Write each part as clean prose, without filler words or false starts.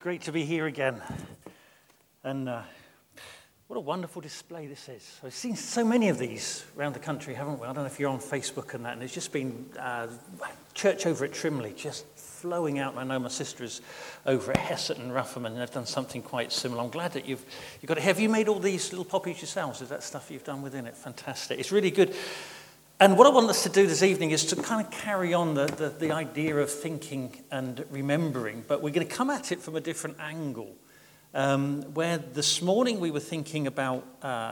Great to be here again. And what a wonderful display this is. I've seen so many of these around the country, haven't we? I don't know if you're on Facebook and that. And there's just been church over at Trimley just flowing out. I know my sister is over at Hesset and Ruffham, and they've done something quite similar. I'm glad that you've got it. Have you made all these little poppies yourselves? Is that stuff you've done within it? Fantastic. It's really good. And what I want us to do this evening is to kind of carry on the idea of thinking and remembering, but we're going to come at it from a different angle. Where this morning we were thinking about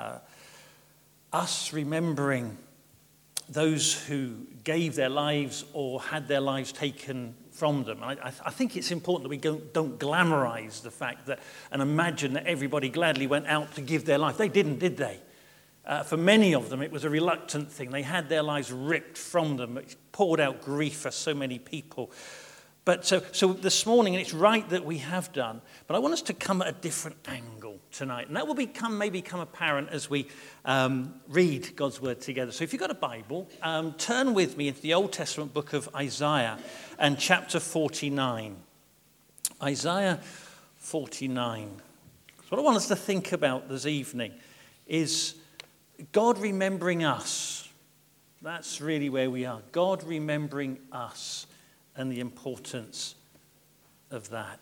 us remembering those who gave their lives or had their lives taken from them. I think it's important that we don't glamorize the fact that and imagine that everybody gladly went out to give their life. They didn't, did they? For many of them, it was a reluctant thing. They had their lives ripped from them. It poured out grief for so many people. But so this morning, and it's right that we have done, but I want us to come at a different angle tonight. And that will become apparent as we read God's word together. So if you've got a Bible, turn with me into the Old Testament book of Isaiah and chapter 49. Isaiah 49. So what I want us to think about this evening is God remembering us. That's really where we are. God remembering us and the importance of that.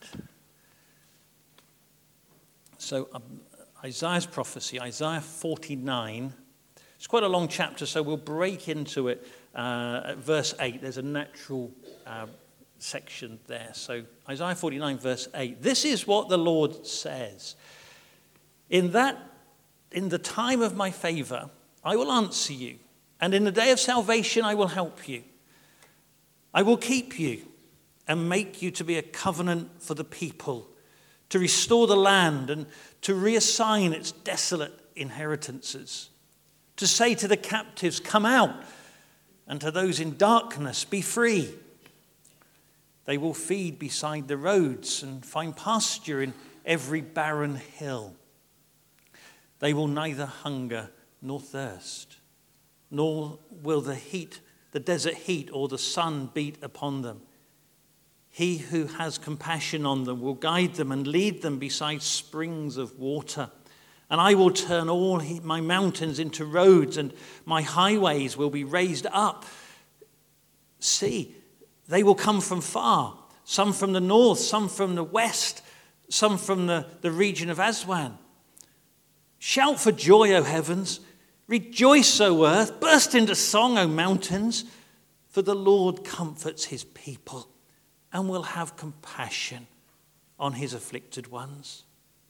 So Isaiah's prophecy, Isaiah 49. It's quite a long chapter, so we'll break into it at verse 8. There's a natural section there. So Isaiah 49, verse 8. This is what the Lord says. In the time of my favor, I will answer you, and in the day of salvation, I will help you. I will keep you and make you to be a covenant for the people, to restore the land and to reassign its desolate inheritances, to say to the captives, come out, and to those in darkness, be free. They will feed beside the roads and find pasture in every barren hill. They will neither hunger nor thirst, nor will the desert heat or the sun beat upon them. He who has compassion on them will guide them and lead them beside springs of water. And I will turn all my mountains into roads, and my highways will be raised up. See, they will come from far, some from the north, some from the west, some from the region of Aswan. Shout for joy, O heavens. Rejoice, O earth. Burst into song, O mountains. For the Lord comforts his people and will have compassion on his afflicted ones.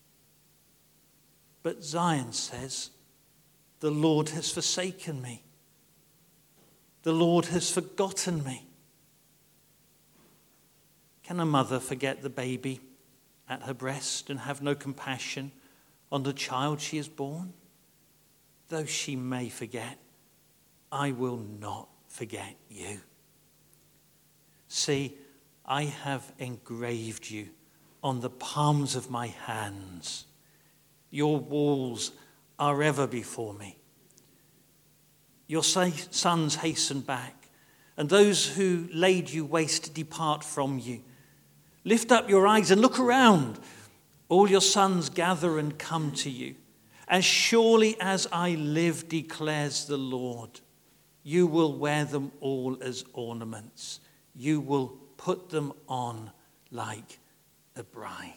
But Zion says, the Lord has forsaken me. The Lord has forgotten me. Can a mother forget the baby at her breast and have no compassion on the child she has born? Though she may forget, I will not forget you. See, I have engraved you on the palms of my hands. Your walls are ever before me. Your sons hasten back, and those who laid you waste depart from you. Lift up your eyes and look around. All your sons gather and come to you. As surely as I live, declares the Lord, you will wear them all as ornaments. You will put them on like a bride.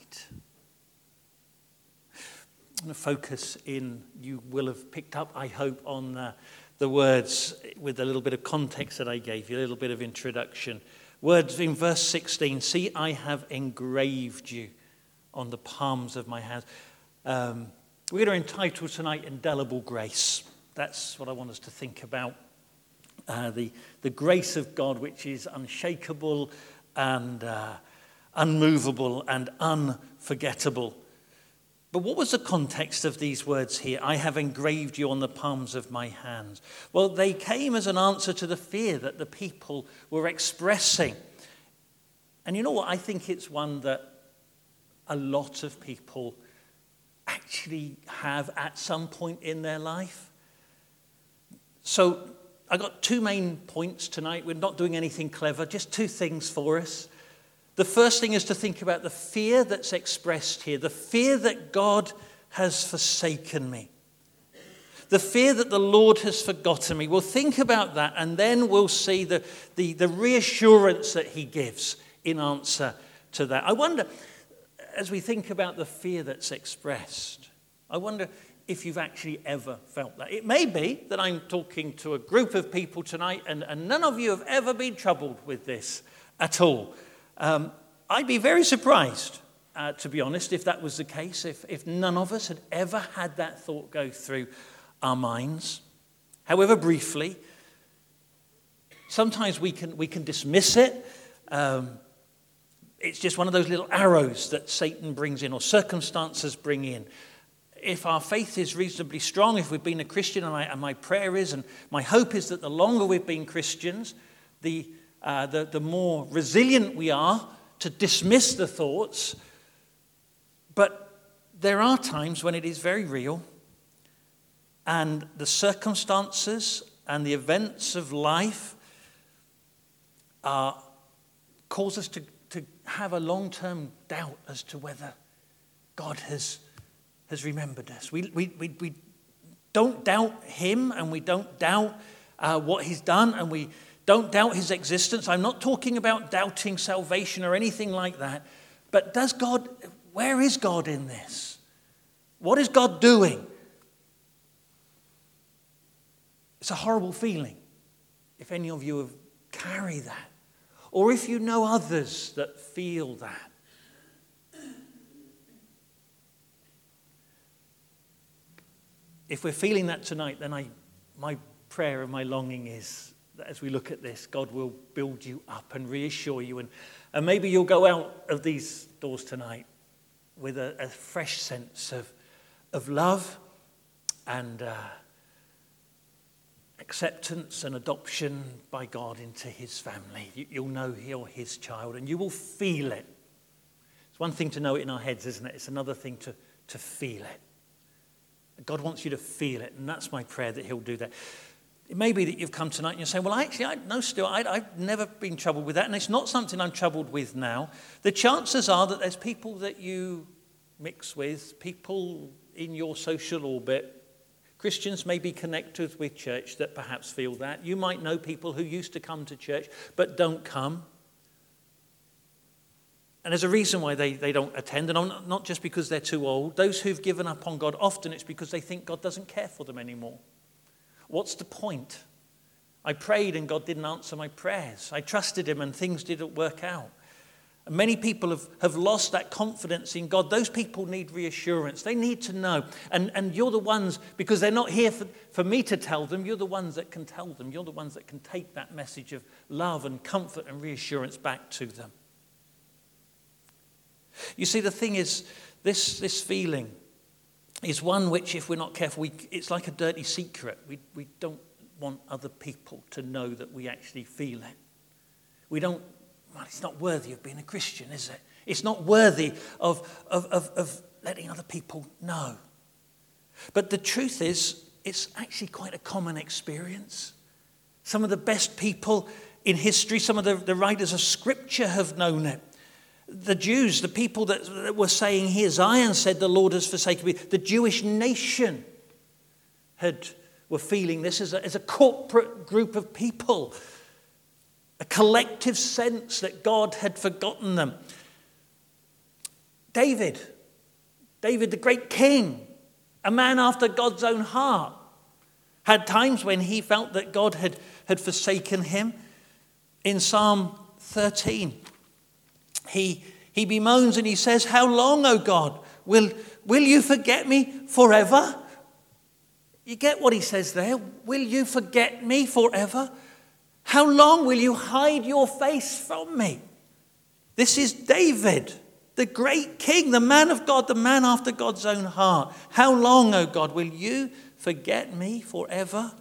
I'm going to focus in, you will have picked up, I hope, on the words with a little bit of context that I gave you, a little bit of introduction. Words in verse 16, see, I have engraved you on the palms of my hands. We're going to entitle tonight Indelible Grace. That's what I want us to think about. The grace of God, which is unshakable and unmovable and unforgettable. But what was the context of these words here? I have engraved you on the palms of my hands. Well, they came as an answer to the fear that the people were expressing. And you know what? I think it's one that a lot of people actually have at some point in their life. So I got two main points tonight. We're not doing anything clever, just two things for us. The The first thing is to think about the fear that's expressed here, the fear that God has forsaken me, the fear that the Lord has forgotten me. We'll think about that, and then we'll see the reassurance that he gives in answer to that. I wonder, as we think about the fear that's expressed, I wonder if you've actually ever felt that. It may be that I'm talking to a group of people tonight, and none of you have ever been troubled with this at all. I'd be very surprised, to be honest, if that was the case, if none of us had ever had that thought go through our minds, however briefly. Sometimes we can dismiss it. It's just one of those little arrows that Satan brings in, or circumstances bring in. If our faith is reasonably strong, if we've been a Christian, and my prayer is, and my hope is that the longer we've been Christians, the more resilient we are to dismiss the thoughts. But there are times when it is very real, and the circumstances and the events of life cause us to have a long-term doubt as to whether God has remembered us. We don't doubt him, and we don't doubt what he's done, and we don't doubt his existence. I'm not talking about doubting salvation or anything like that. But where is God in this? What is God doing? It's a horrible feeling, if any of you have carried that, or if you know others that feel that. If we're feeling that tonight, then my prayer and my longing is that as we look at this, God will build you up and reassure you, and maybe you'll go out of these doors tonight with a fresh sense of love and acceptance and adoption by God into his family. You'll know you're his child, and you will feel it. It's one thing to know it in our heads, isn't it? It's another thing to feel it. God wants you to feel it, and that's my prayer, that he'll do that. It may be that you've come tonight and you're saying, well, I've never been troubled with that, and it's not something I'm troubled with now. The chances are that there's people that you mix with, people in your social orbit, Christians may be connected with church that perhaps feel that. You might know people who used to come to church but don't come. And there's a reason why they don't attend, and not just because they're too old. Those who've given up on God, often it's because they think God doesn't care for them anymore. What's the point? I prayed and God didn't answer my prayers. I trusted him and things didn't work out. And many people have lost that confidence in God. Those people need reassurance. They need to know. And you're the ones, because they're not here for me to tell them, you're the ones that can tell them. You're the ones that can take that message of love and comfort and reassurance back to them. You see, the thing is, this feeling is one which, if we're not careful, it's like a dirty secret. We don't want other people to know that we actually feel it. Well, it's not worthy of being a Christian, is it? It's not worthy of letting other people know. But the truth is, it's actually quite a common experience. Some of the best people in history, some of the writers of Scripture have known it. The Jews, the people that were saying here, Zion said, the Lord has forsaken me. The Jewish nation were feeling this as a corporate group of people. A collective sense that God had forgotten them. David, the great king, a man after God's own heart, had times when he felt that God had forsaken him. In Psalm 13, he bemoans and he says, "How long, O God, will you forget me forever?" You get what he says there? Will you forget me forever? How long will you hide your face from me? This is David, the great king, the man of God, the man after God's own heart. How long, O God, will you forget me forever?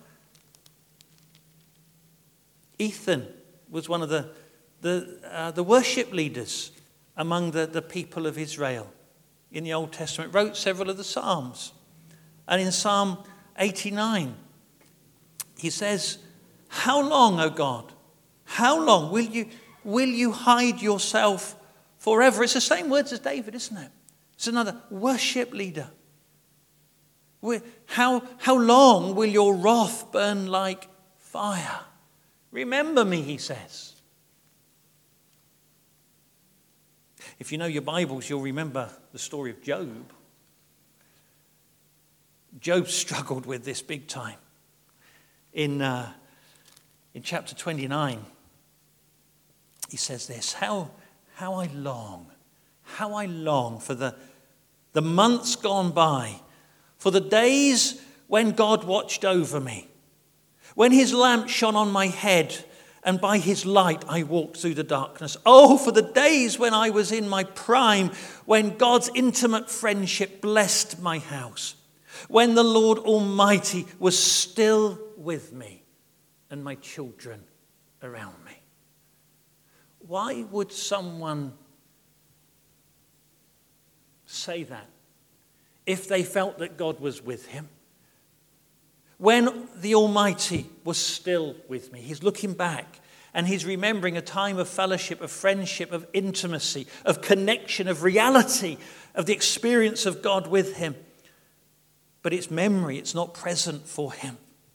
Ethan was one of the worship leaders among the people of Israel in the Old Testament, wrote several of the Psalms. And in Psalm 89, he says, "How long, O God, how long will you hide yourself forever. It's the same words as David, isn't it? It's another worship leader. How long will your wrath burn like fire? Remember me, he says. If you know your Bibles, you'll remember the story of Job. Job struggled with this big time. In chapter 29, he says this, how I long for the months gone by, for the days when God watched over me, when his lamp shone on my head, and by his light I walked through the darkness. Oh, for the days when I was in my prime, when God's intimate friendship blessed my house, when the Lord Almighty was still with me and my children around me. Why would someone say that if they felt that God was with him? When the Almighty was still with me, he's looking back and he's remembering a time of fellowship, of friendship, of intimacy, of connection, of reality, of the experience of God with him. But it's memory, it's not present for him.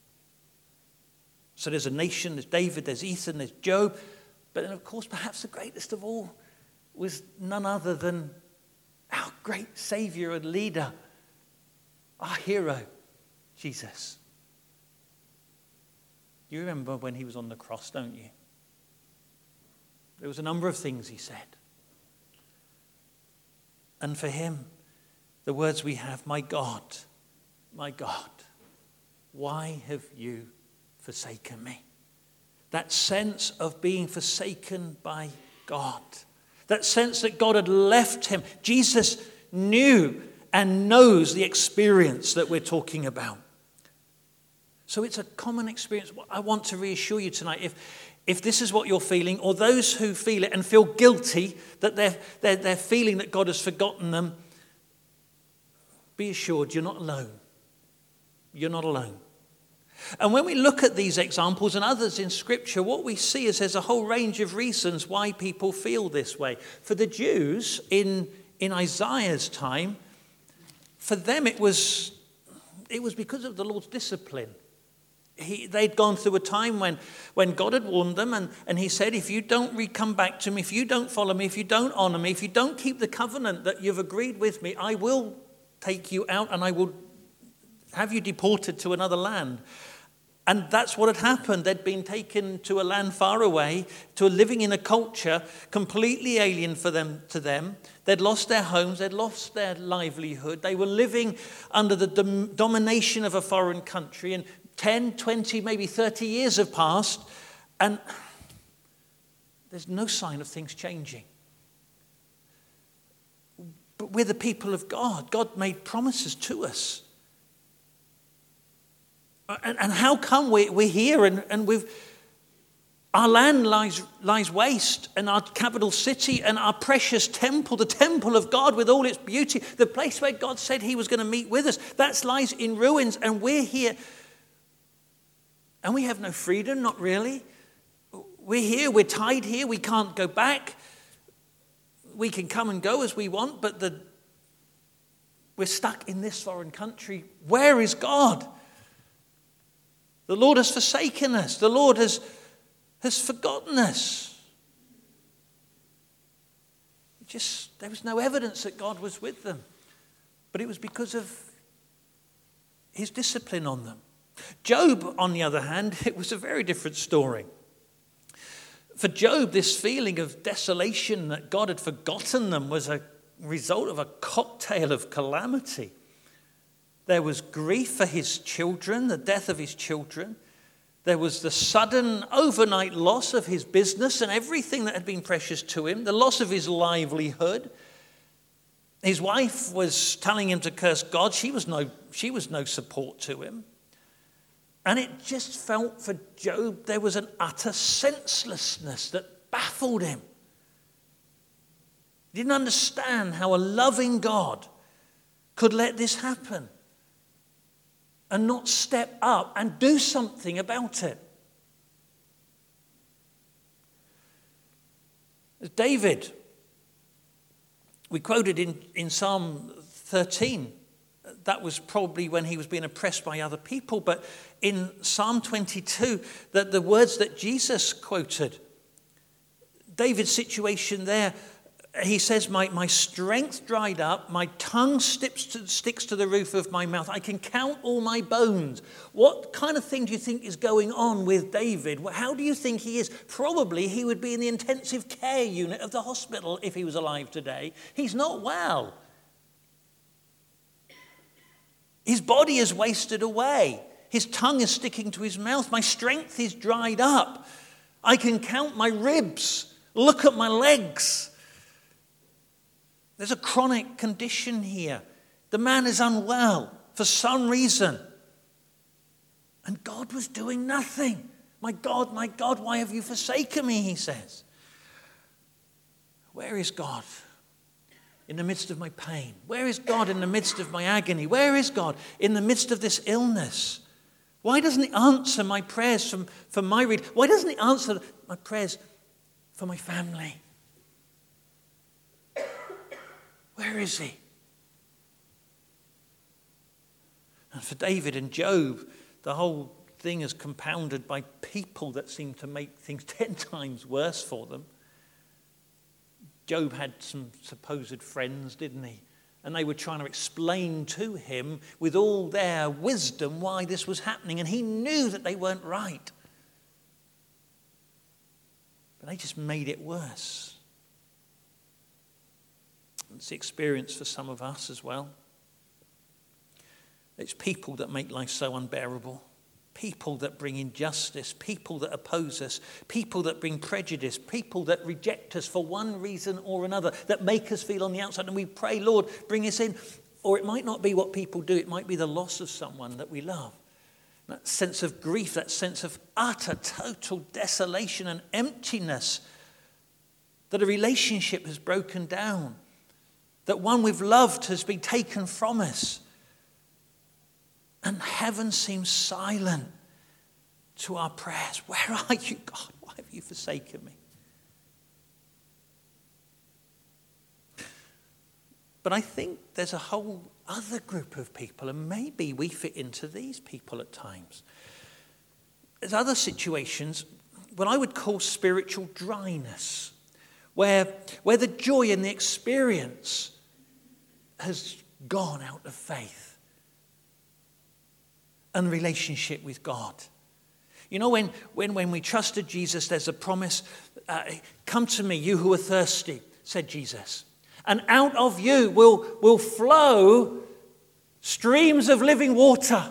So there's a nation, there's David, there's Ethan, there's Job. But then, of course, perhaps the greatest of all was none other than our great Savior and leader, our hero, Jesus. You remember when he was on the cross, don't you? There was a number of things he said. And for him, the words we have, my God, why have you forsaken me? That sense of being forsaken by God. That sense that God had left him. Jesus knew and knows the experience that we're talking about. So it's a common experience. I want to reassure you tonight, if this is what you're feeling, or those who feel it and feel guilty that they're feeling that God has forgotten them, be assured you're not alone. You're not alone. And when we look at these examples and others in Scripture, what we see is there's a whole range of reasons why people feel this way. For the Jews in Isaiah's time, for them it was because of the Lord's discipline. They'd gone through a time when God had warned them and he said, if you don't come back to me, if you don't follow me, if you don't honor me, if you don't keep the covenant that you've agreed with me, I will take you out and I will have you deported to another land. And that's what had happened. They'd been taken to a land far away, to living in a culture completely alien to them. They'd lost their homes, they'd lost their livelihood. They were living under the domination of a foreign country. And 10, 20, maybe 30 years have passed, and there's no sign of things changing. But we're the people of God. God made promises to us. And how come we're here and our land lies waste, and our capital city and our precious temple, the temple of God with all its beauty, the place where God said he was going to meet with us, that lies in ruins, and we're here. And we have no freedom, not really. We're here, we're tied here, we can't go back. We can come and go as we want, but we're stuck in this foreign country. Where is God? The Lord has forsaken us. The Lord has forgotten us. There was no evidence that God was with them. But it was because of his discipline on them. Job, on the other hand, it was a very different story. For Job, this feeling of desolation that God had forgotten them was a result of a cocktail of calamity. There was grief for his children, the death of his children. There was the sudden overnight loss of his business and everything that had been precious to him, the loss of his livelihood. His wife was telling him to curse God. She was no support to him. And it just felt for Job there was an utter senselessness that baffled him. He didn't understand how a loving God could let this happen and not step up and do something about it. David We quoted in Psalm 13, that was probably when he was being oppressed by other people. But in Psalm 22, that the words that Jesus quoted, David's situation there, he says, my strength dried up, my tongue sticks to the roof of my mouth. I can count all my bones. What kind of thing do you think is going on with David? How do you think he is? Probably he would be in the intensive care unit of the hospital if he was alive today. He's not well. His body is wasted away. His tongue is sticking to his mouth. My strength is dried up. I can count my ribs. Look at my legs. There's a chronic condition here. The man is unwell for some reason. And God was doing nothing. My God, why have you forsaken me, he says. Where is God in the midst of my pain? Where is God in the midst of my agony? Where is God in the midst of this illness? Why doesn't he answer my prayers for my read? Why doesn't he answer my prayers for my family? Where is he? And for David and Job, the whole thing is compounded by people that seem to make things 10 times worse for them. Job had some supposed friends, didn't he? And they were trying to explain to him with all their wisdom why this was happening. And he knew that they weren't right. But they just made it worse. It's the experience for some of us as well. It's people that make life so unbearable. People that bring injustice. People that oppose us. People that bring prejudice. People that reject us for one reason or another. That make us feel on the outside. And we pray, Lord, bring us in. Or it might not be what people do. It might be the loss of someone that we love. That sense of grief. That sense of utter, total desolation and emptiness. That a relationship has broken down. That one we've loved has been taken from us. And heaven seems silent to our prayers. Where are you, God? Why have you forsaken me? But I think there's a whole other group of people, and maybe we fit into these people at times. There's other situations, what I would call spiritual dryness, where the joy and the experience has gone out of faith and relationship with God. You know, when we trusted Jesus, there's a promise, come to me, you who are thirsty, said Jesus, and out of you will flow streams of living water.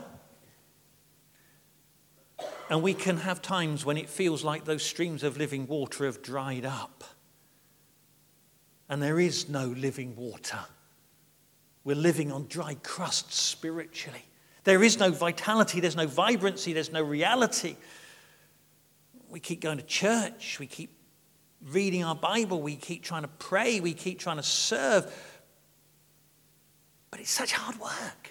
And we can have times when it feels like those streams of living water have dried up. And there is no living water. We're living on dry crust spiritually. There is no vitality, there's no vibrancy, there's no reality. We keep going to church, we keep reading our Bible, we keep trying to pray, we keep trying to serve. But it's such hard work.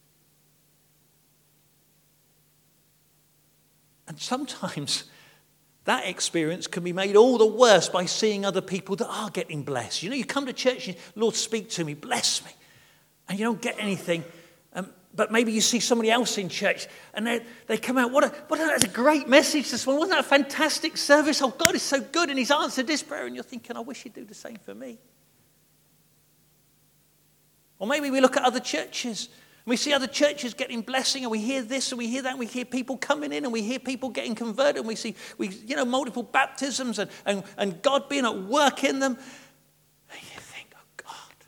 And sometimes that experience can be made all the worse by seeing other people that are getting blessed. You know, you come to church and Lord, speak to me, bless me. And you don't get anything. But maybe you see somebody else in church and they come out, that's a great message this morning. Wasn't that a fantastic service? Oh, God is so good and he's answered this prayer. And you're thinking, I wish he'd do the same for me. Or maybe we look at other churches and we see other churches getting blessing and we hear this and we hear that and we hear people coming in and we hear people getting converted and we see multiple baptisms and God being at work in them. And you think, oh God, have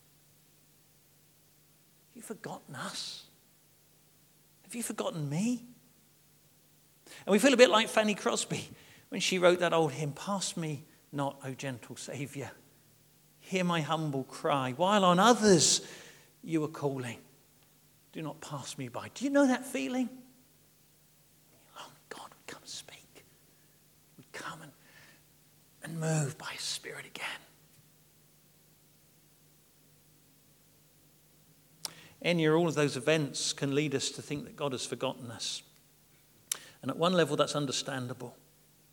you forgotten us? Have you forgotten me? And we feel a bit like Fanny Crosby when she wrote that old hymn, pass me not, O gentle Saviour. Hear my humble cry. While on others you are calling, do not pass me by. Do you know that feeling? Oh, God would come and speak. Would come and move by His Spirit again. Any or all of those events can lead us to think that God has forgotten us. And at one level, that's understandable.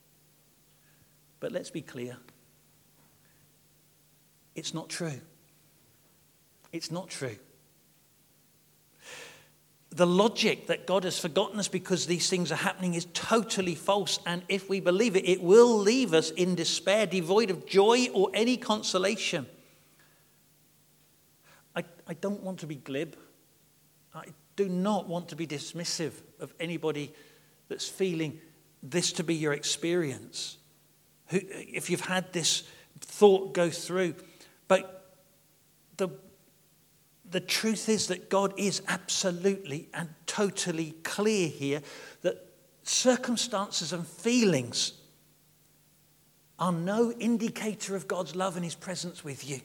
But let's be clear. It's not true. It's not true. The logic that God has forgotten us because these things are happening is totally false. And if we believe it, it will leave us in despair, devoid of joy or any consolation. I don't want to be glib. I do not want to be dismissive of anybody that's feeling this to be your experience. If you've had this thought go through. But the truth is that God is absolutely and totally clear here that circumstances and feelings are no indicator of God's love and his presence with you.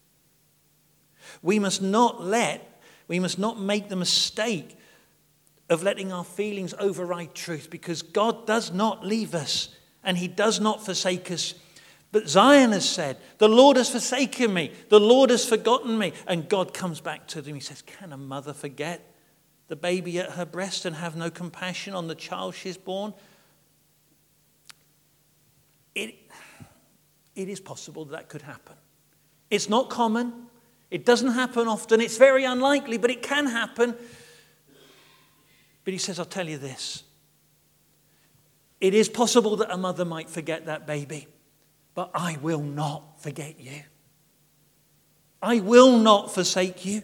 We must not make the mistake of letting our feelings override truth, because God does not leave us and he does not forsake us. But Zion has said, the Lord has forsaken me, the Lord has forgotten me. And God comes back to them. He says, can a mother forget the baby at her breast and have no compassion on the child she's born? It is possible that could happen. It's not common. It doesn't happen often. It's very unlikely, but it can happen. But he says, I'll tell you this. It is possible that a mother might forget that baby, but I will not forget you. I will not forsake you.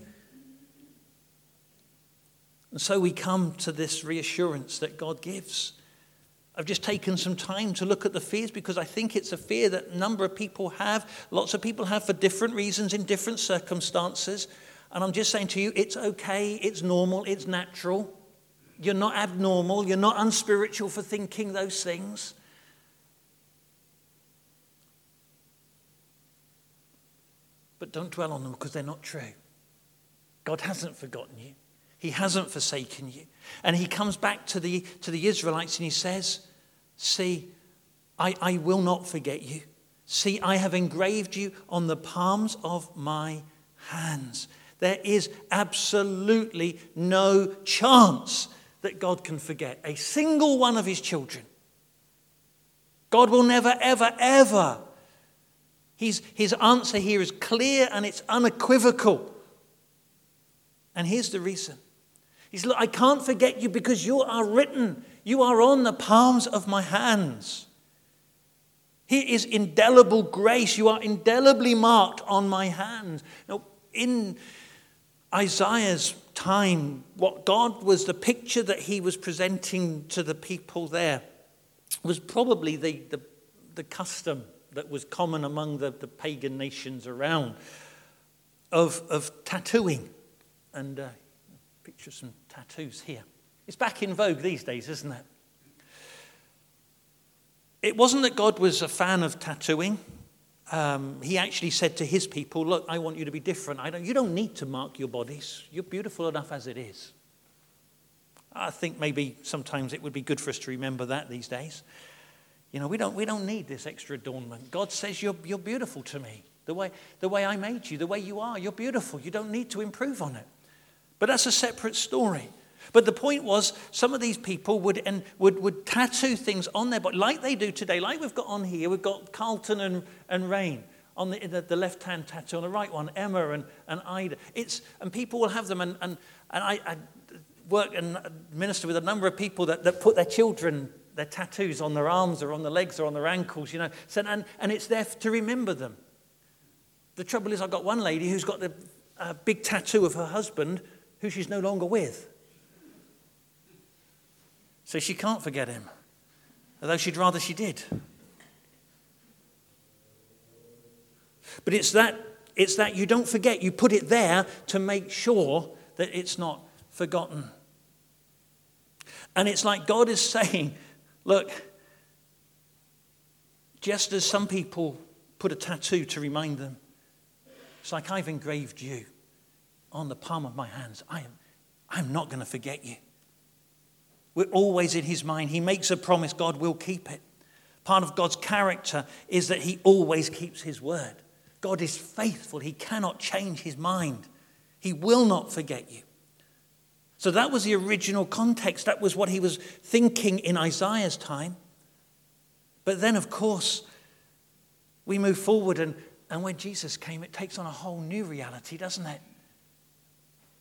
And so we come to this reassurance that God gives. I've just taken some time to look at the fears because I think it's a fear that a number of people have. Lots of people have for different reasons in different circumstances. And I'm just saying to you, it's okay, it's normal, it's natural. You're not abnormal, you're not unspiritual for thinking those things. But don't dwell on them because they're not true. God hasn't forgotten you. He hasn't forsaken you. And he comes back to the Israelites and he says, see, I will not forget you. See, I have engraved you on the palms of my hands. There is absolutely no chance that God can forget a single one of his children. God will never, ever, ever. His answer here is clear and it's unequivocal. And here's the reason. He said, look, I can't forget you because you are written. You are on the palms of my hands. Here is indelible grace. You are indelibly marked on my hands. Now, in Isaiah's time, what God was, the picture that he was presenting to the people there was probably the custom that was common among the pagan nations around of tattooing. And picture some tattoos here. It's back in vogue these days, isn't it? It wasn't that God was a fan of tattooing. He actually said to his people, look, I want you to be different. You don't need to mark your bodies. You're beautiful enough as it is. I think maybe sometimes it would be good for us to remember that these days. You know, we don't need this extra adornment. God says you're beautiful to me. The way I made you, the way you are, you're beautiful. You don't need to improve on it. But that's a separate story. But the point was, some of these people would tattoo things on their body, like they do today, like we've got on here. We've got Carlton and Rain on the left-hand tattoo, on the right one, Emma and Ida. And people will have them, and I work and minister with a number of people that put their children, their tattoos on their arms or on their legs or on their ankles, you know. So, and it's there to remember them. The trouble is, I've got one lady who's got the big tattoo of her husband, who she's no longer with. So she can't forget him, although she'd rather she did. But it's that you don't forget. You put it there to make sure that it's not forgotten. And it's like God is saying, look, just as some people put a tattoo to remind them, it's like I've engraved you on the palm of my hands. I'm not going to forget you. We're always in his mind. He makes a promise, God will keep it. Part of God's character is that he always keeps his word. God is faithful. He cannot change his mind. He will not forget you. So that was the original context. That was what he was thinking in Isaiah's time. But then, of course, we move forward, and when Jesus came, it takes on a whole new reality, doesn't it?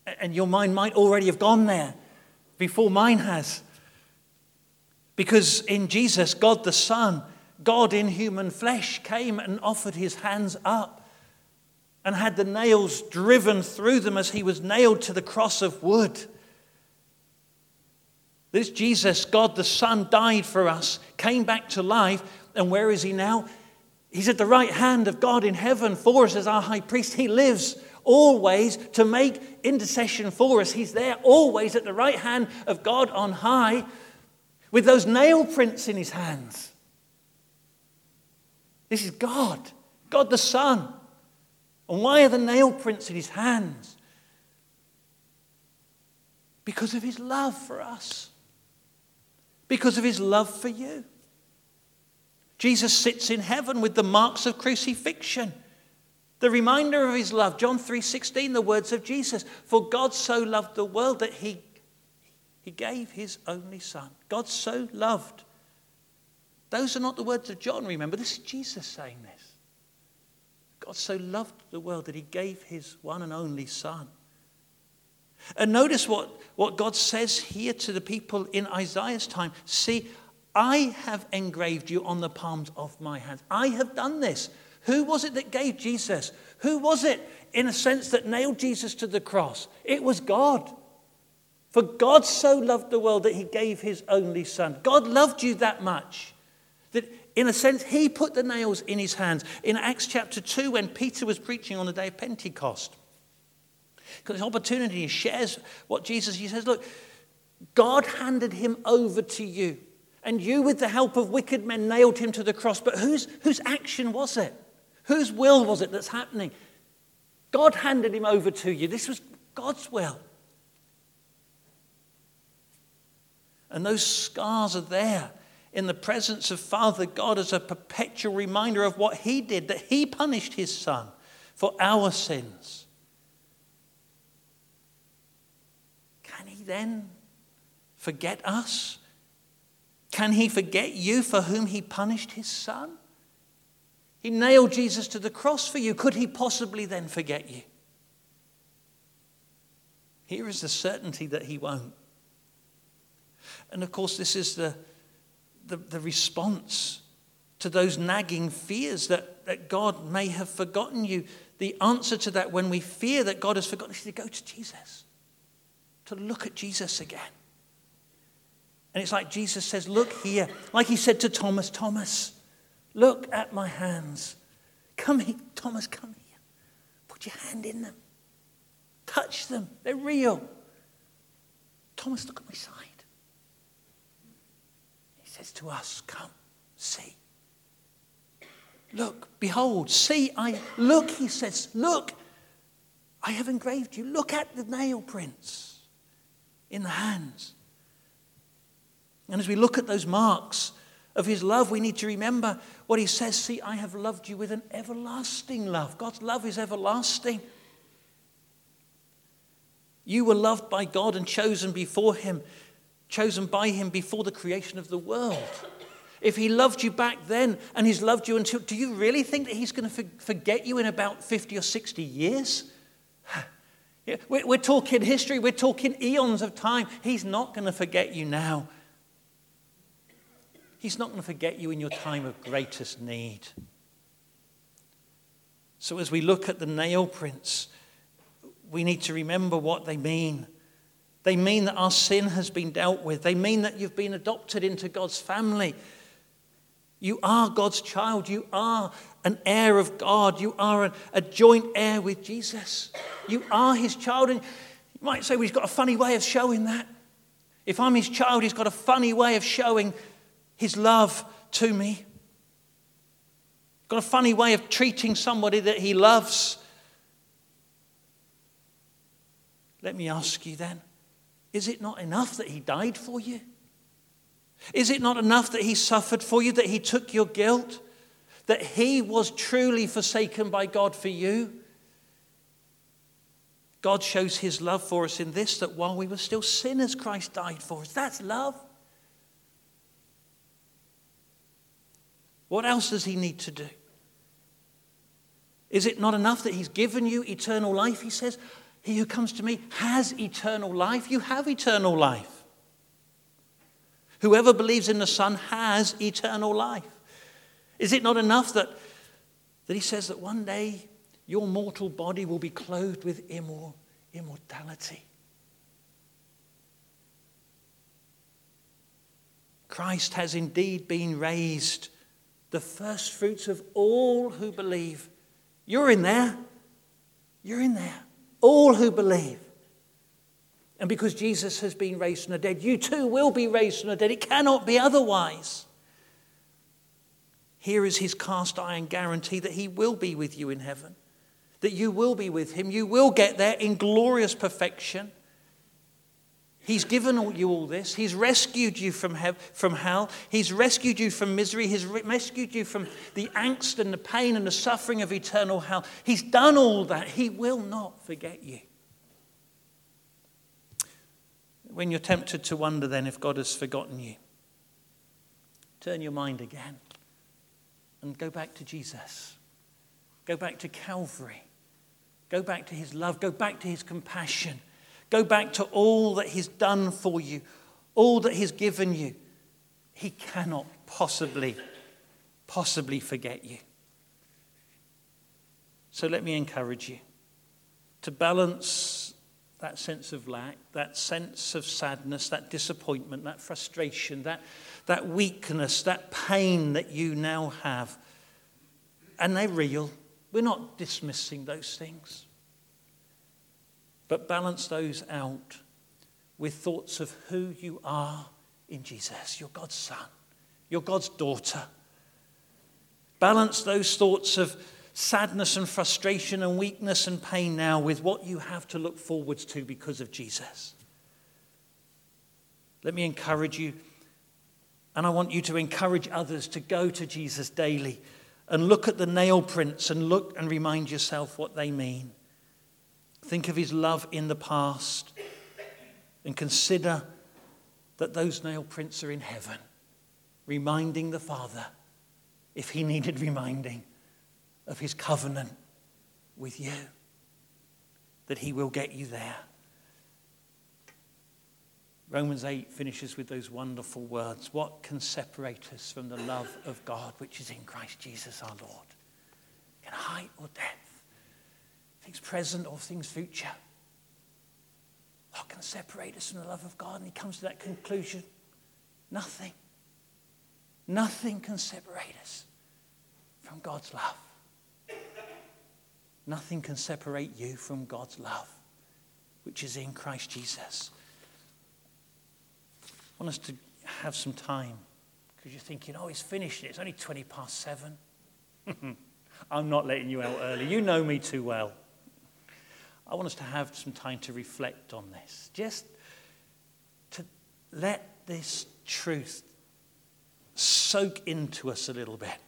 And your mind might already have gone there before mine has. Because in Jesus, God the Son, God in human flesh, came and offered his hands up and had the nails driven through them as he was nailed to the cross of wood. This Jesus, God the Son, died for us, came back to life, and where is he now? He's at the right hand of God in heaven for us as our high priest. He lives always to make intercession for us. He's there always at the right hand of God on high with those nail prints in his hands. This is God, God the Son. And why are the nail prints in his hands? Because of his love for us. Because of his love for you. Jesus sits in heaven with the marks of crucifixion. The reminder of his love. John 3:16, the words of Jesus. For God so loved the world that he gave his only Son. God so loved. Those are not the words of John, remember. This is Jesus saying this. God so loved the world that he gave his one and only Son. And notice what God says here to the people in Isaiah's time. See, I have engraved you on the palms of my hands. I have done this. Who was it that gave Jesus? Who was it, in a sense, that nailed Jesus to the cross? It was God. For God so loved the world that he gave his only Son. God loved you that much that, in a sense, he put the nails in his hands. In Acts chapter 2, when Peter was preaching on the day of Pentecost, because this opportunity, he shares what Jesus, he says, look, God handed him over to you. And you, with the help of wicked men, nailed him to the cross. But whose action was it? Whose will was it that's happening? God handed him over to you. This was God's will. And those scars are there in the presence of Father God as a perpetual reminder of what he did, that he punished his Son for our sins. Can he then forget us? Can he forget you for whom he punished his Son? He nailed Jesus to the cross for you. Could he possibly then forget you? Here is the certainty that he won't. And of course, this is the response to those nagging fears that God may have forgotten you. The answer to that, when we fear that God has forgotten, is to go to Jesus, to look at Jesus again. And it's like Jesus says, look here. Like he said to Thomas, Thomas, look at my hands. Come here, Thomas, come here. Put your hand in them. Touch them. They're real. Thomas, look at my side. He says to us, come, see. Look, behold, see, look, he says, look, I have engraved you. Look at the nail prints in the hands. And as we look at those marks of his love, we need to remember what he says. See, I have loved you with an everlasting love. God's love is everlasting. You were loved by God and chosen by him before the creation of the world. If he loved you back then and he's loved you until, do you really think that he's going to forget you in about 50 or 60 years? We're talking history. We're talking eons of time. He's not going to forget you now. He's not going to forget you in your time of greatest need. So as we look at the nail prints, we need to remember what they mean. They mean that our sin has been dealt with. They mean that you've been adopted into God's family. You are God's child. You are an heir of God. You are a joint heir with Jesus. You are his child. And you might say, well, he's got a funny way of showing that. If I'm his child, he's got a funny way of showing his love to me. Got a funny way of treating somebody that he loves. Let me ask you then, is it not enough that he died for you? Is it not enough that he suffered for you, that he took your guilt, that he was truly forsaken by God for you? God shows his love for us in this, that while we were still sinners, Christ died for us. That's love. What else does he need to do? Is it not enough that he's given you eternal life? He says, He who comes to me has eternal life. You have eternal life. Whoever believes in the Son has eternal life. Is it not enough that he says that one day your mortal body will be clothed with immortality? Christ has indeed been raised, the first fruits of all who believe. You're in there. You're in there. All who believe. And because Jesus has been raised from the dead, you too will be raised from the dead. It cannot be otherwise. Here is his cast iron guarantee that he will be with you in heaven, that you will be with him. You will get there in glorious perfection. He's given you all this. He's rescued you from hell. He's rescued you from misery. He's rescued you from the angst and the pain and the suffering of eternal hell. He's done all that. He will not forget you. When you're tempted to wonder then if God has forgotten you, turn your mind again and go back to Jesus. Go back to Calvary. Go back to his love. Go back to his compassion. Go back to all that he's done for you, all that he's given you. He cannot possibly forget you. So let me encourage you to balance that sense of lack, that sense of sadness, that disappointment, that frustration, that weakness, that pain that you now have. And they're real. We're not dismissing those things. But balance those out with thoughts of who you are in Jesus. You're God's son. You're God's daughter. Balance those thoughts of sadness and frustration and weakness and pain now with what you have to look forwards to because of Jesus. Let me encourage you, and I want you to encourage others to go to Jesus daily and look at the nail prints and look and remind yourself what they mean. Think of his love in the past and consider that those nail prints are in heaven, reminding the Father, if he needed reminding, of his covenant with you, that he will get you there. Romans 8 finishes with those wonderful words. What can separate us from the love of God which is in Christ Jesus our Lord? Can height or depth, things present or things future, what can separate us from the love of God? And he comes to that conclusion. Nothing. Nothing can separate us from God's love. Nothing can separate you from God's love, which is in Christ Jesus. I want us to have some time, because you're thinking, oh, he's finished it. It's only 7:20. I'm not letting you out early. You know me too well. I want us to have some time to reflect on this. Just to let this truth soak into us a little bit.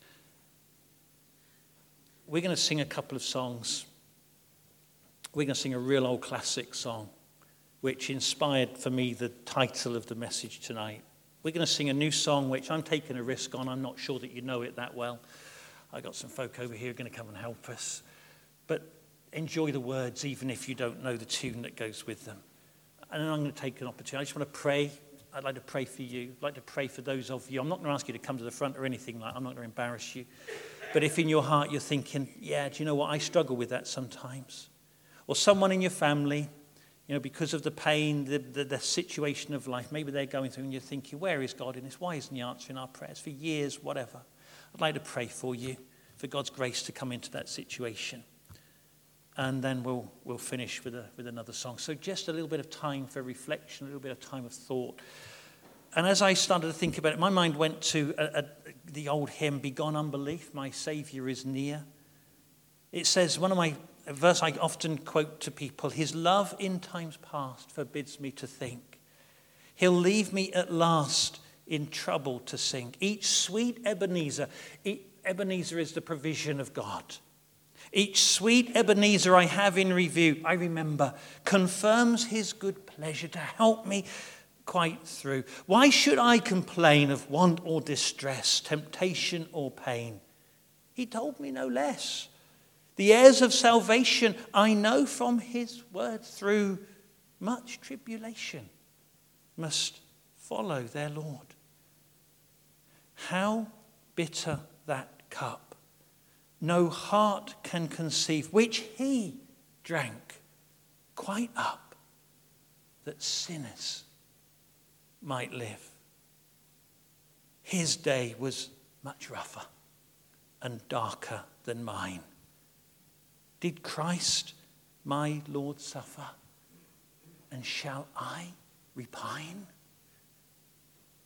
We're going to sing a couple of songs. We're going to sing a real old classic song, which inspired for me the title of the message tonight. We're going to sing a new song, which I'm taking a risk on. I'm not sure that you know it that well. I got some folk over here who are going to come and help us. But enjoy the words, even if you don't know the tune that goes with them. And then I'm going to take an opportunity. I just want to pray. I'd like to pray for you. I'd like to pray for those of you. I'm not going to ask you to come to the front or anything like that. I'm not going to embarrass you. But if in your heart you're thinking, yeah, do you know what? I struggle with that sometimes. Or someone in your family, you know, because of the pain, the situation of life, maybe they're going through and you're thinking, where is God in this? Why isn't he answering our prayers for years, whatever? I'd like to pray for you, for God's grace to come into that situation. And then we'll finish with another song. So just a little bit of time for reflection, a little bit of time of thought. And as I started to think about it, my mind went to the old hymn, Begone Unbelief, My Saviour is Near. It says, a verse I often quote to people, his love in times past forbids me to think. He'll leave me at last in trouble to sink. Each sweet Ebenezer is the provision of God. Each sweet Ebenezer I have in review, I remember, confirms his good pleasure to help me quite through. Why should I complain of want or distress, temptation or pain? He told me no less. The heirs of salvation, I know from his word, through much tribulation must follow their Lord. How bitter that cup no heart can conceive, which he drank quite up, that sinners might live. His day was much rougher and darker than mine. Did Christ my Lord suffer? And shall I repine?